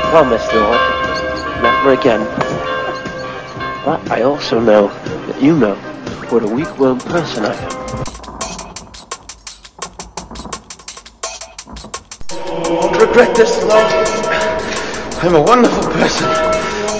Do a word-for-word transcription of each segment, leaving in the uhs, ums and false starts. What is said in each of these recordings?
promise, Lord, never again. But I also know that you know what a weak-willed person I am. Don't regret this, Lord. I'm a wonderful person.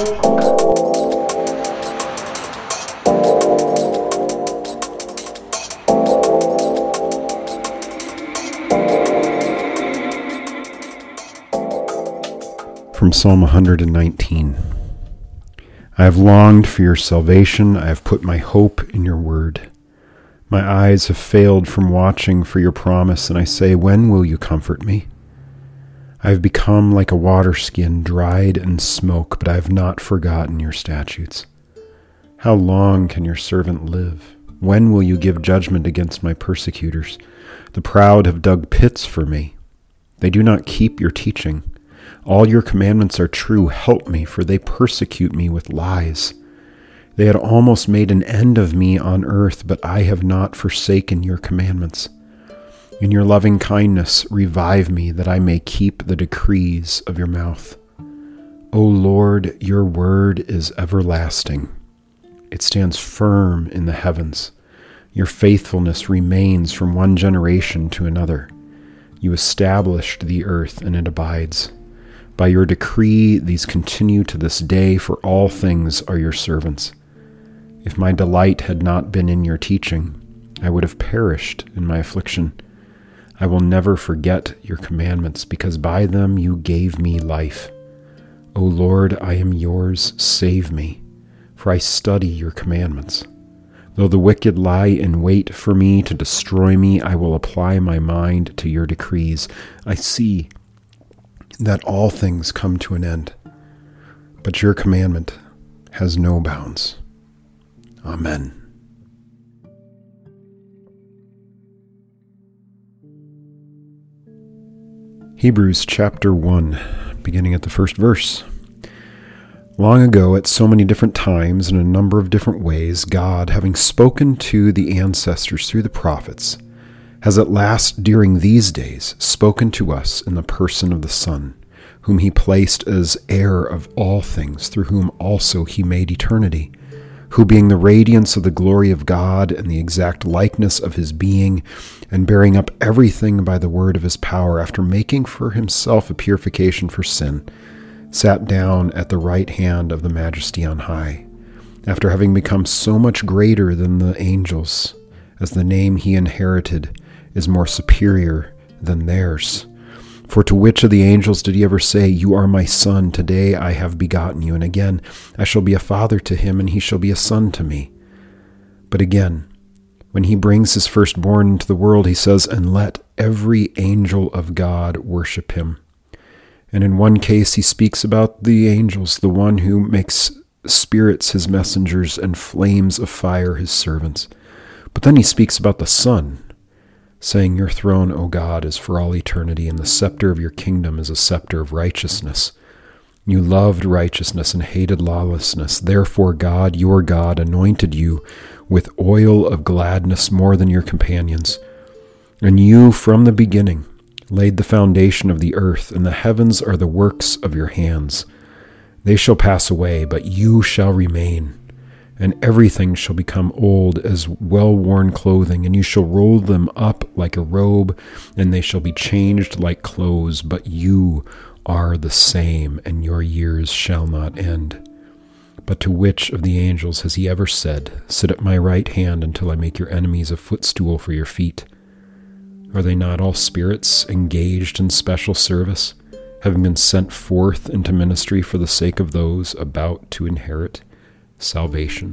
From Psalm one hundred nineteen. I have longed for your salvation. I have put my hope in your word. My eyes have failed from watching for your promise, and I say, when will you comfort me? I have become like a water skin, dried in smoke, but I have not forgotten your statutes. How long can your servant live? When will you give judgment against my persecutors? The proud have dug pits for me. They do not keep your teaching. All your commandments are true. Help me, for they persecute me with lies. They had almost made an end of me on earth, but I have not forsaken your commandments. In your loving kindness, revive me, that I may keep the decrees of your mouth. O Lord, your word is everlasting. It stands firm in the heavens. Your faithfulness remains from one generation to another. You established the earth, and it abides. By your decree, these continue to this day, for all things are your servants. If my delight had not been in your teaching, I would have perished in my affliction. I will never forget your commandments, because by them you gave me life. O Lord, I am yours, save me, for I study your commandments. Though the wicked lie in wait for me to destroy me, I will apply my mind to your decrees. I see that all things come to an end, but your commandment has no bounds. Amen. Hebrews chapter one, beginning at the first verse. Long ago, at so many different times, in a number of different ways, God, having spoken to the ancestors through the prophets, has at last, during these days, spoken to us in the person of the Son, whom he placed as heir of all things, through whom also he made eternity, who being the radiance of the glory of God and the exact likeness of his being, and bearing up everything by the word of his power, after making for himself a purification for sin, sat down at the right hand of the Majesty on high, after having become so much greater than the angels, as the name he inherited is more superior than theirs. For to which of the angels did he ever say, you are my son, today I have begotten you, and again, I shall be a father to him, and he shall be a son to me? But again, when he brings his firstborn into the world, he says, and let every angel of God worship him. And in one case he speaks about the angels, the one who makes spirits his messengers and flames of fire his servants. But then he speaks about the Son, saying, your throne, O God, is for all eternity, and the scepter of your kingdom is a scepter of righteousness. You loved righteousness and hated lawlessness. Therefore God, your God, anointed you with oil of gladness more than your companions. And you, from the beginning, laid the foundation of the earth, and the heavens are the works of your hands. They shall pass away, but you shall remain. And everything shall become old as well-worn clothing, and you shall roll them up like a robe, and they shall be changed like clothes, but you are the same, and your years shall not end. But to which of the angels has he ever said, sit at my right hand until I make your enemies a footstool for your feet? Are they not all spirits engaged in special service, having been sent forth into ministry for the sake of those about to inherit salvation?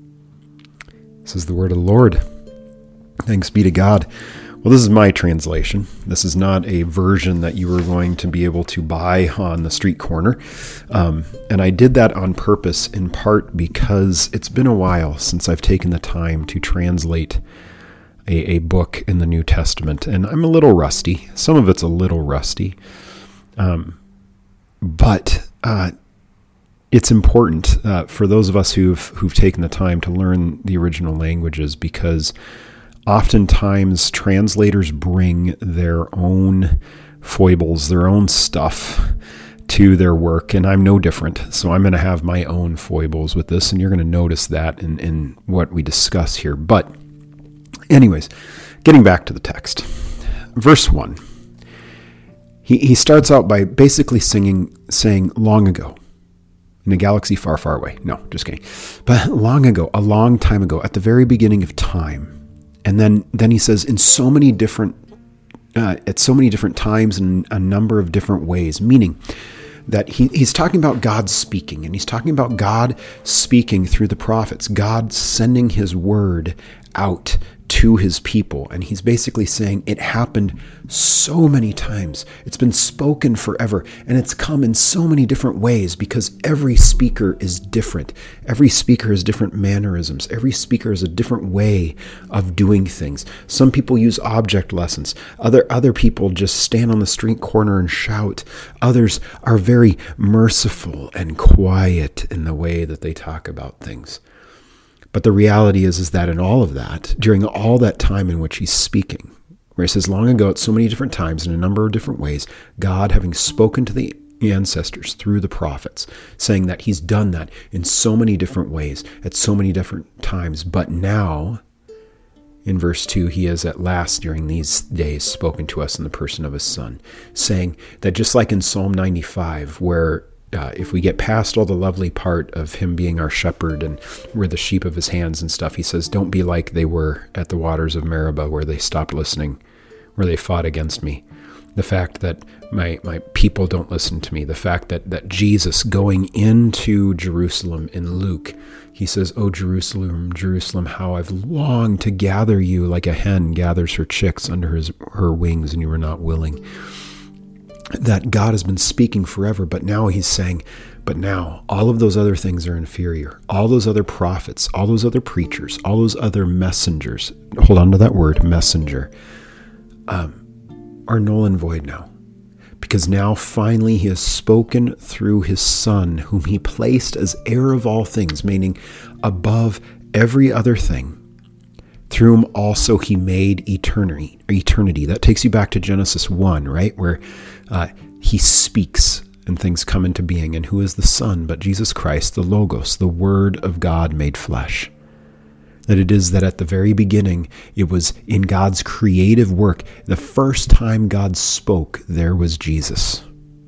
This is the word of the Lord. Thanks be to God. Well, this is my translation. This is not a version that you were going to be able to buy on the street corner. Um, and I did that on purpose, in part because it's been a while since I've taken the time to translate a, a book in the New Testament. And I'm a little rusty. Some of it's a little rusty. Um, but uh, it's important uh, for those of us who've who've taken the time to learn the original languages, because oftentimes translators bring their own foibles, their own stuff to their work, and I'm no different. So I'm going to have my own foibles with this, and you're going to notice that in, in what we discuss here. But anyways, getting back to the text. Verse one. He, he starts out by basically singing, saying, long ago, in a galaxy far, far away. No, just kidding. But long ago, a long time ago, at the very beginning of time. And then, then he says, in so many different, uh, at so many different times and a number of different ways, meaning that he, he's talking about God speaking, and he's talking about God speaking through the prophets, God sending his word out to his people. And he's basically saying it happened so many times. It's been spoken forever, and it's come in so many different ways because every speaker is different. Every speaker has different mannerisms. Every speaker has a different way of doing things. Some people use object lessons. Other other people just stand on the street corner and shout. Others are very merciful and quiet in the way that they talk about things. But the reality is, is that in all of that, during all that time in which he's speaking, where he says long ago at so many different times in a number of different ways, God having spoken to the ancestors through the prophets, saying that he's done that in so many different ways at so many different times. But now, in verse two, he has at last during these days spoken to us in the person of his son, saying that just like in Psalm ninety-five, where Uh, if we get past all the lovely part of him being our shepherd and we're the sheep of his hands and stuff, he says, don't be like they were at the waters of Meribah, where they stopped listening, where they fought against me. The fact that my my people don't listen to me. The fact that, that Jesus going into Jerusalem in Luke, he says, oh, Jerusalem, Jerusalem, how I've longed to gather you like a hen gathers her chicks under his, her wings, and you were not willing. That God has been speaking forever, but now he's saying, but now all of those other things are inferior. All those other prophets, all those other preachers, all those other messengers, hold on to that word, messenger, um, are null and void now. Because now finally he has spoken through his son, whom he placed as heir of all things, meaning above every other thing. Through whom also he made eternity. Eternity. That takes you back to Genesis one, right? Where uh, he speaks and things come into being. And who is the Son but Jesus Christ, the Logos, the Word of God made flesh? That it is that at the very beginning, it was in God's creative work. The first time God spoke, there was Jesus.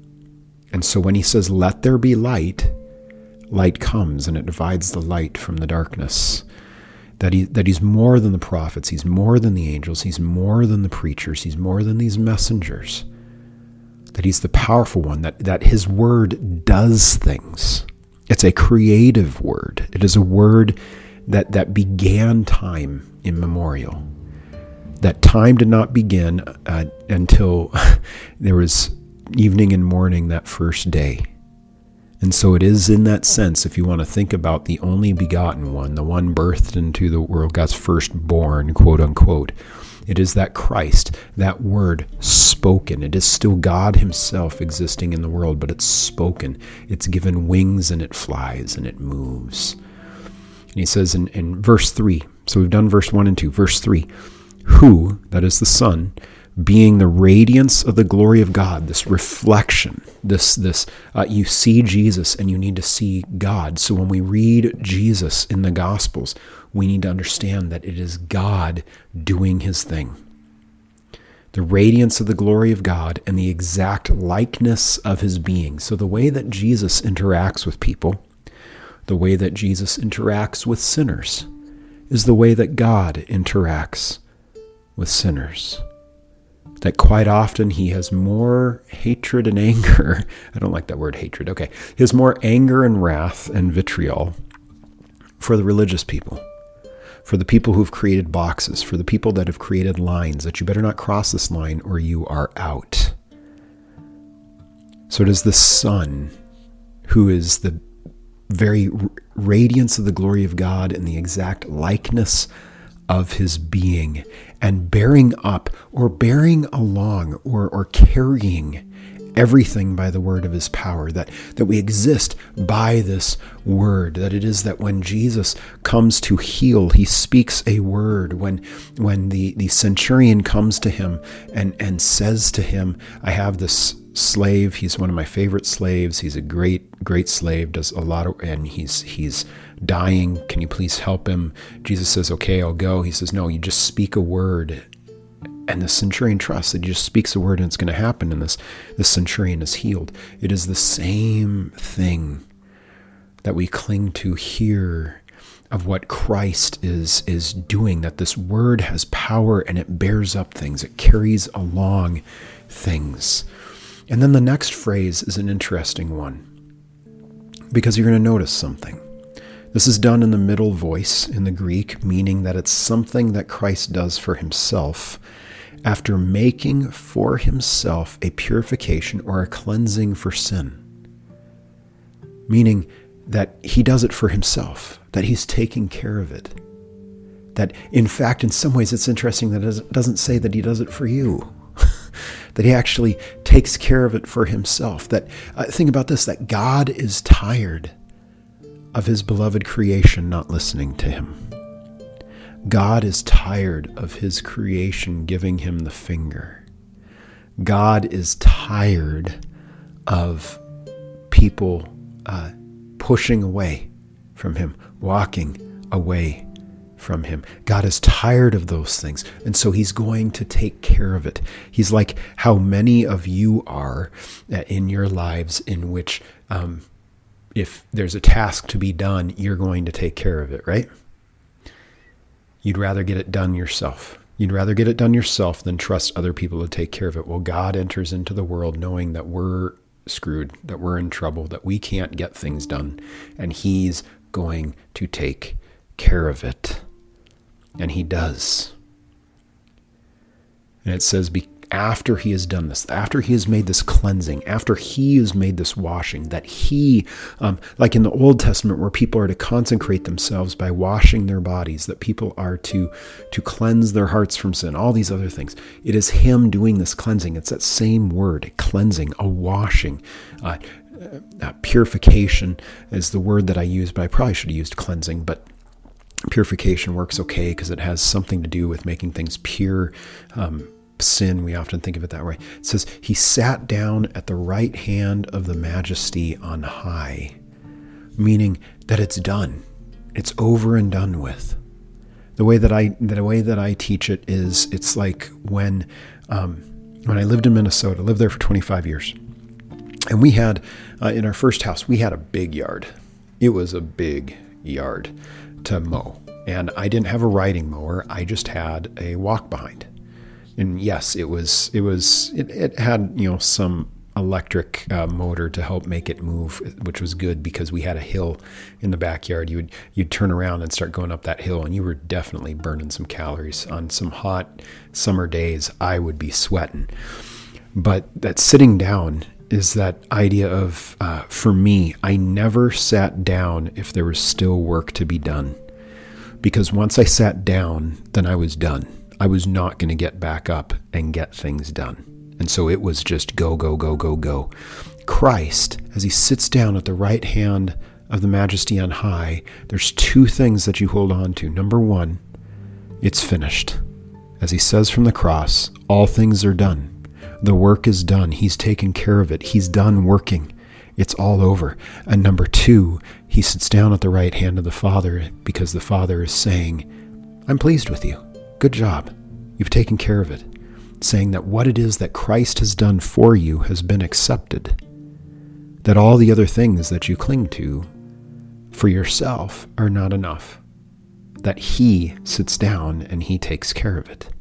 And so when he says, let there be light, light comes and it divides the light from the darkness. That he that he's more than the prophets, he's more than the angels, he's more than the preachers, he's more than these messengers. That he's the powerful one, that, that his word does things. It's a creative word. It is a word that, that began time immemorial. That time did not begin uh, until there was evening and morning that first day. And so it is in that sense, if you want to think about the only begotten one, the one birthed into the world, God's firstborn, quote unquote, it is that Christ, that word spoken. It is still God himself existing in the world, but it's spoken. It's given wings and it flies and it moves. And he says in, in verse three, so we've done verse one and two, verse three, who, that is the Son, being the radiance of the glory of God, this reflection, this, this uh, you see Jesus and you need to see God. So when we read Jesus in the Gospels, we need to understand that it is God doing his thing. The radiance of the glory of God and the exact likeness of his being. So the way that Jesus interacts with people, the way that Jesus interacts with sinners, is the way that God interacts with sinners. That quite often he has more hatred and anger. I don't like that word hatred. Okay. He has more anger and wrath and vitriol for the religious people, for the people who've created boxes, for the people that have created lines that you better not cross this line or you are out. So it is the Son who is the very radiance of the glory of God and the exact likeness of his being, and bearing up or bearing along or, or carrying everything by the word of his power, that, that we exist by this word, that it is that when Jesus comes to heal, he speaks a word. When when the, the centurion comes to him and, and says to him, I have this slave, he's one of my favorite slaves, he's a great, great slave, does a lot of, and he's he's dying, can you please help him? Jesus says, okay, I'll go. He says, no, you just speak a word. And the centurion trusts that he just speaks a word and it's going to happen, and this, this centurion is healed. It is the same thing that we cling to here of what Christ is, is doing, that this word has power and it bears up things. It carries along things. And then the next phrase is an interesting one, because you're going to notice something. This is done in the middle voice in the Greek, meaning that it's something that Christ does for himself after making for himself a purification or a cleansing for sin. Meaning that he does it for himself, that he's taking care of it. That, in fact, in some ways it's interesting that it doesn't say that he does it for you. That he actually takes care of it for himself. That uh, think about this, that God is tired of his beloved creation not listening to him. God is tired of his creation giving him the finger. God is tired of people uh, pushing away from him, walking away from him. God is tired of those things, and so he's going to take care of it. He's like how many of you are in your lives, in which um, if there's a task to be done, you're going to take care of it, right? You'd rather get it done yourself. You'd rather get it done yourself than trust other people to take care of it. Well, God enters into the world knowing that we're screwed, that we're in trouble, that we can't get things done, and he's going to take care of it. And he does. And it says, be, after he has done this, after he has made this cleansing, after he has made this washing, that he, um, like in the Old Testament where people are to consecrate themselves by washing their bodies, that people are to, to cleanse their hearts from sin, all these other things. It is him doing this cleansing. It's that same word, cleansing, a washing. Uh, uh, purification is the word that I use, but I probably should have used cleansing, but purification works okay because it has something to do with making things pure. Um, sin, we often think of it that way. It says, he sat down at the right hand of the majesty on high, meaning that it's done. It's over and done with. The way that I, the way that I teach it is, it's like when, um, when I lived in Minnesota, I lived there for twenty-five years. And we had, uh, in our first house, we had a big yard. It was a big yard to mow. And I didn't have a riding mower. I just had a walk behind. And yes, it was, it was, it, it had, you know, some electric uh, motor to help make it move, which was good because we had a hill in the backyard. You would, you'd turn around and start going up that hill, and you were definitely burning some calories. On some hot summer days, I would be sweating. But that sitting down is that idea of, uh, for me, I never sat down if there was still work to be done. Because once I sat down, then I was done. I was not going to get back up and get things done. And so it was just go, go, go, go, go. Christ, as he sits down at the right hand of the majesty on high, there's two things that you hold on to. Number one, it's finished. As he says from the cross, all things are done. The work is done. He's taken care of it. He's done working. It's all over. And number two, he sits down at the right hand of the Father because the Father is saying, I'm pleased with you. Good job. You've taken care of it. Saying that what it is that Christ has done for you has been accepted. That all the other things that you cling to for yourself are not enough. That he sits down and he takes care of it.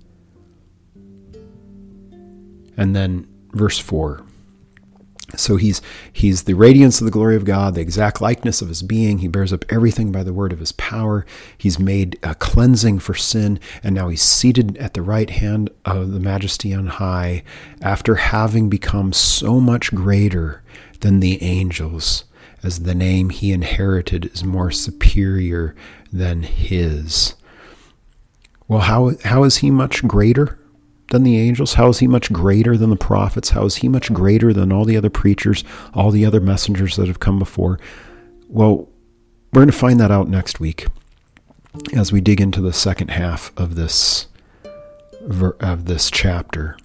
And then verse four. So he's he's the radiance of the glory of God, the exact likeness of his being. He bears up everything by the word of his power. He's made a cleansing for sin, and now he's seated at the right hand of the majesty on high, after having become so much greater than the angels, as the name he inherited is more superior than his. Well, how how is he much greater? than the angels? How is he much greater than the prophets? How is he much greater than all the other preachers, all the other messengers that have come before? Well, we're going to find that out next week as we dig into the second half of this of this chapter.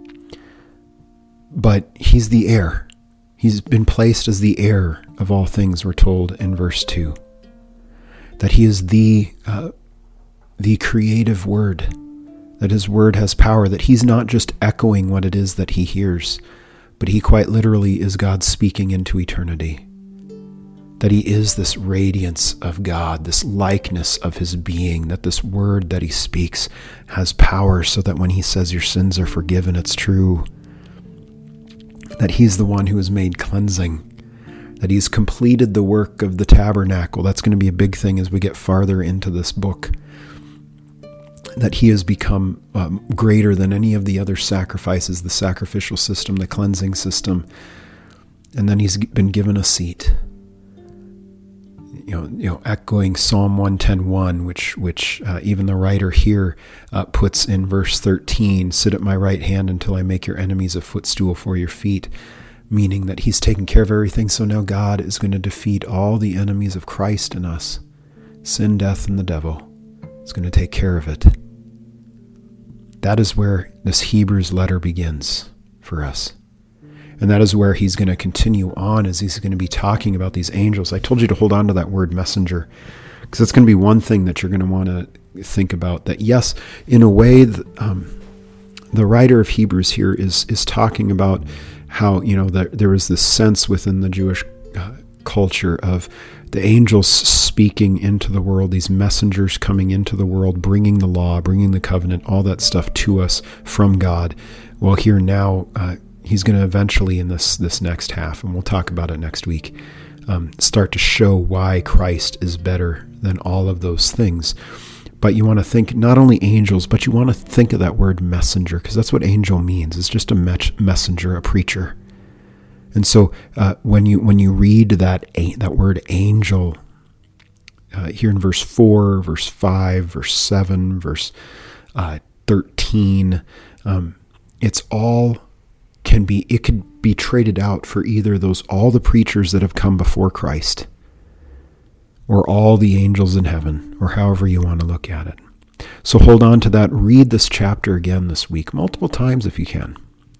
But he's the heir. He's been placed as the heir of all things, we're told in verse two. That he is the uh, the creative word, that his word has power, that he's not just echoing what it is that he hears, but he quite literally is God speaking into eternity. That he is this radiance of God, this likeness of his being, that this word that he speaks has power so that when he says your sins are forgiven, it's true. That he's the one who has made cleansing, that he's completed the work of the tabernacle. That's going to be a big thing as we get farther into this book. That he has become um, greater than any of the other sacrifices, the sacrificial system, the cleansing system. And then he's been given a seat. You know, you know, echoing Psalm one ten one, which which uh, even the writer here uh, puts in verse thirteen, sit at my right hand until I make your enemies a footstool for your feet, meaning that he's taken care of everything. So now God is going to defeat all the enemies of Christ in us, sin, death, and the devil. He's going to take care of it. That is where this Hebrews letter begins for us. And that is where he's going to continue on as he's going to be talking about these angels. I told you to hold on to that word messenger, because it's going to be one thing that you're going to want to think about. That yes, in a way, the, um, the writer of Hebrews here is is talking about how, you know, that there was this sense within the Jewish uh, culture of the angels speaking into the world, these messengers coming into the world, bringing the law, bringing the covenant, all that stuff to us from God. Well, here now, uh, he's going to eventually, in this this next half, and we'll talk about it next week, um, start to show why Christ is better than all of those things. But you want to think not only angels, but you want to think of that word messenger, because that's what angel means. It's just a me- messenger, a preacher. And so uh, when you when you read that that word angel uh, here in verse four, verse five, verse seven, verse uh, thirteen, um, it's all can be it could be traded out for either those all the preachers that have come before Christ, or all the angels in heaven, or however you want to look at it. So hold on to that. Read this chapter again this week, multiple times if you can,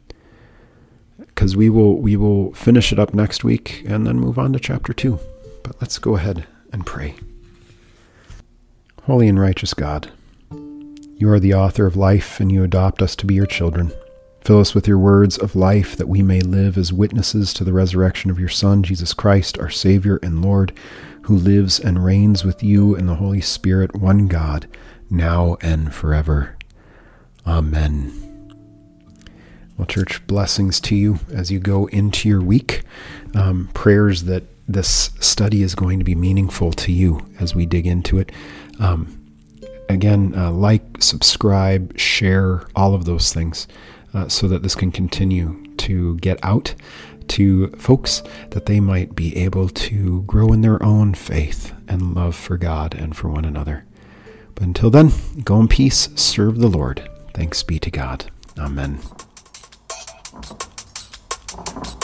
because we will we will finish it up next week and then move on to chapter two. But let's go ahead and pray. Holy and righteous God, you are the author of life, and you adopt us to be your children. Fill us with your words of life, that we may live as witnesses to the resurrection of your Son, Jesus Christ, our Savior and Lord, who lives and reigns with you and the Holy Spirit, one God, now and forever. Amen. Well, church, blessings to you as you go into your week. Um, prayers that this study is going to be meaningful to you as we dig into it. Um, again, uh, like, subscribe, share, all of those things. Uh, so that this can continue to get out to folks, that they might be able to grow in their own faith and love for God and for one another. But until then, go in peace, serve the Lord. Thanks be to God. Amen.